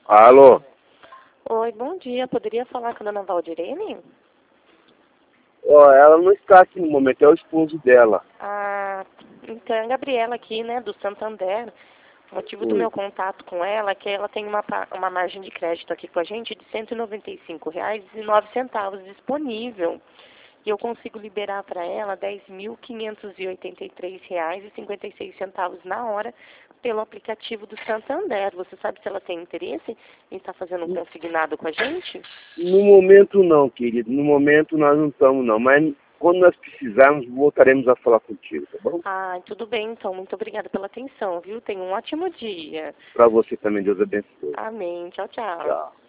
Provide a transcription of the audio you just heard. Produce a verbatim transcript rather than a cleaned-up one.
Alô? Oi, bom dia. Poderia falar com a dona Valdirene? Ó, ela não está aqui no momento, é o esposo dela. Ah, então é a Gabriela aqui, né, do Santander. O motivo do Oi. meu contato com ela é que ela tem uma, pa- uma margem de crédito aqui com a gente de cento e noventa e cinco reais e nove centavos disponível. E eu consigo liberar para ela dez mil quinhentos e oitenta e três reais e cinquenta e seis centavos na hora pelo aplicativo do Santander. Você sabe se ela tem interesse em estar fazendo um consignado com a gente? No momento não, querido. No momento nós não estamos não. Mas quando nós precisarmos, voltaremos a falar contigo, tá bom? Ah, tudo bem, então. Muito obrigada pela atenção, viu? Tenha um ótimo dia. Para você também, Deus abençoe. Amém. Tchau, tchau. Tchau.